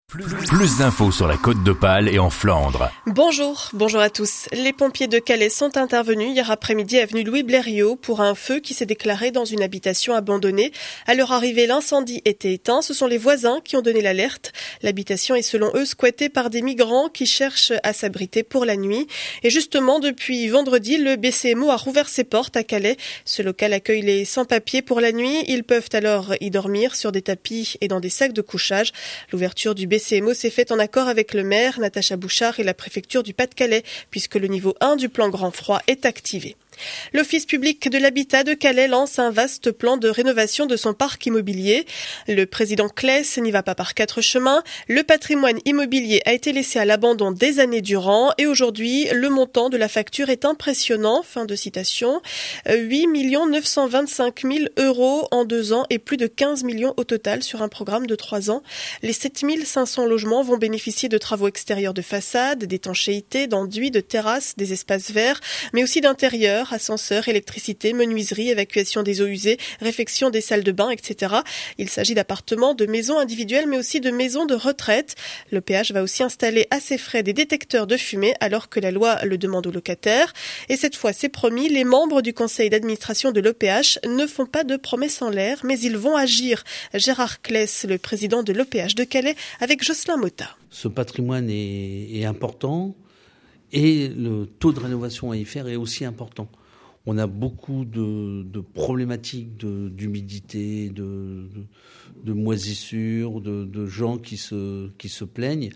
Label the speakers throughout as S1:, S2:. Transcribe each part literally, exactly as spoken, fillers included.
S1: Plus, plus d'infos sur la Côte d'Opale et en Flandre.
S2: Bonjour, bonjour à tous. Les pompiers de Calais sont intervenus hier après-midi avenue Louis Blériot pour un feu qui s'est déclaré dans une habitation abandonnée. À leur arrivée, l'incendie était éteint. Ce sont les voisins qui ont donné l'alerte. L'habitation est selon eux squattée par des migrants qui cherchent à s'abriter pour la nuit. Et justement, depuis vendredi, le B C M O a rouvert ses portes à Calais. Ce local accueille les sans-papiers pour la nuit. Ils peuvent alors y dormir sur des tapis et dans des sacs de couchage. L'ouverture du B C M O s'est faite en accord avec le maire, Natacha Bouchard, et la préfecture du Pas-de-Calais, puisque le niveau un du plan Grand Froid est activé. L'Office public de l'habitat de Calais lance un vaste plan de rénovation de son parc immobilier. Le président Claes n'y va pas par quatre chemins. Le patrimoine immobilier a été laissé à l'abandon des années durant et aujourd'hui, le montant de la facture est impressionnant. Fin de citation. huit millions neuf cent vingt-cinq mille euros en deux ans et plus de quinze millions au total sur un programme de trois ans. Les sept mille cinq cents logements vont bénéficier de travaux extérieurs de façade, d'étanchéité, d'enduits, de terrasses, des espaces verts, mais aussi d'intérieur, ascenseurs, électricité, menuiserie, évacuation des eaux usées, réfection des salles de bain, et cetera. Il s'agit d'appartements, de maisons individuelles, mais aussi de maisons de retraite. L'O P H va aussi installer à ses frais des détecteurs de fumée alors que la loi le demande aux locataires. Et cette fois, c'est promis, les membres du conseil d'administration de l'O P H ne font pas de promesses en l'air, mais ils vont agir. Gérard Claes, le président de l'O P H de Calais, avec Jocelyn Motta.
S3: Ce patrimoine est, est important et le taux de rénovation à y faire est aussi important. On a beaucoup de, de problématiques de, d'humidité, de, de, de moisissures, de, de gens qui se, qui se plaignent,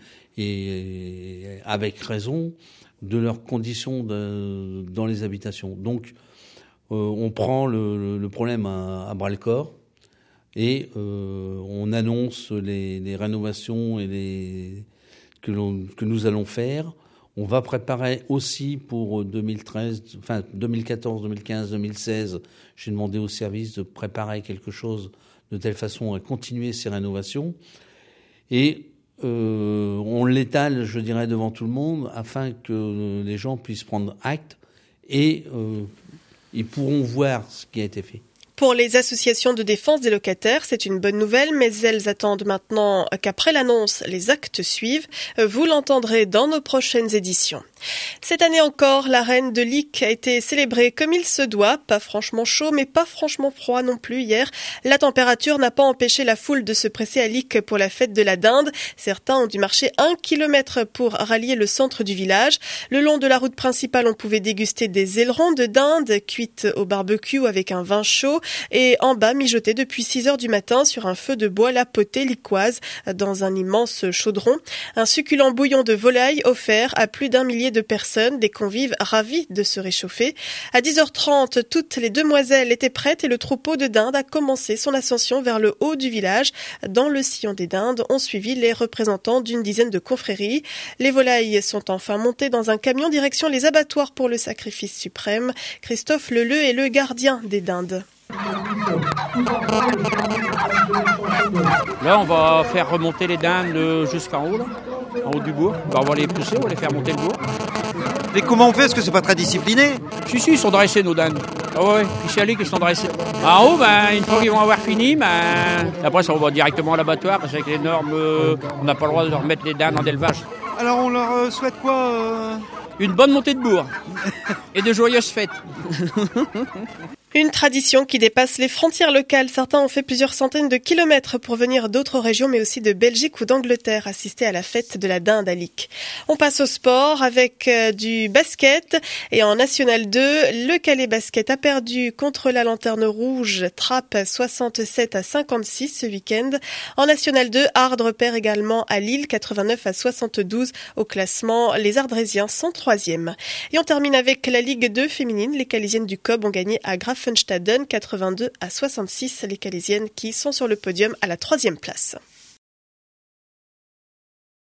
S3: et avec raison, de leurs conditions de, dans les habitations. Donc, euh, on prend le, le problème à, à bras-le-corps et euh, on annonce les, les rénovations et les, que, l'on, que nous allons faire. On va préparer aussi pour deux mille treize, enfin deux mille quatorze, deux mille quinze, deux mille seize. J'ai demandé au service de préparer quelque chose de telle façon à continuer ces rénovations. Et euh, on l'étale, je dirais, devant tout le monde afin que les gens puissent prendre acte et euh, ils pourront voir ce qui a été fait.
S2: Pour les associations de défense des locataires, c'est une bonne nouvelle, mais elles attendent maintenant qu'après l'annonce, les actes suivent. Vous l'entendrez dans nos prochaines éditions. Cette année encore, la reine de Licques a été célébrée comme il se doit. Pas franchement chaud, mais pas franchement froid non plus hier. La température n'a pas empêché la foule de se presser à Licques pour la fête de la dinde. Certains ont dû marcher un kilomètre pour rallier le centre du village. Le long de la route principale, on pouvait déguster des ailerons de dinde cuites au barbecue avec un vin chaud. Et en bas, mijoté depuis six heures du matin sur un feu de bois la potée licquoise dans un immense chaudron. Un succulent bouillon de volaille offert à plus d'un millier de personnes, des convives ravis de se réchauffer. À dix heures trente, toutes les demoiselles étaient prêtes et le troupeau de dindes a commencé son ascension vers le haut du village. Dans le sillon des dindes, ont suivi les représentants d'une dizaine de confréries. Les volailles sont enfin montées dans un camion direction les abattoirs pour le sacrifice suprême. Christophe Leleu est le gardien des dindes.
S4: Là, on va faire remonter les dindes jusqu'en haut, là, en haut du bourg. On va avoir les pousser, on va les faire monter le bourg.
S5: Mais comment on fait? Est-ce que c'est pas très discipliné?
S4: Si, si, ils sont dressés, nos dindes. Ah ouais, ici à Licques, ils sont dressés. En haut, ben, une fois qu'ils vont avoir fini, ben, après, ça, on va directement à l'abattoir, parce qu'avec les normes, euh, on n'a pas le droit de leur mettre les dindes en élevage.
S5: Alors, on leur euh, souhaite quoi euh...
S4: Une bonne montée de bourg. Et de joyeuses fêtes.
S2: Une tradition qui dépasse les frontières locales. Certains ont fait plusieurs centaines de kilomètres pour venir d'autres régions, mais aussi de Belgique ou d'Angleterre, assister à la fête de la dinde à Licques. On passe au sport avec euh, du basket. Et en National deux, le Calais Basket a perdu contre la Lanterne Rouge, Trappes soixante-sept à cinquante-six ce week-end. En National deux, Ardres perd également à Lille, quatre-vingt-neuf à soixante-douze. Au classement, les Ardrésiens sont troisième. Et on termine avec la Ligue deux féminine. Les Calaisiennes du C O B ont gagné à Grafenstaden quatre-vingt-deux à soixante-six, les Calaisiennes qui sont sur le podium à la troisième place.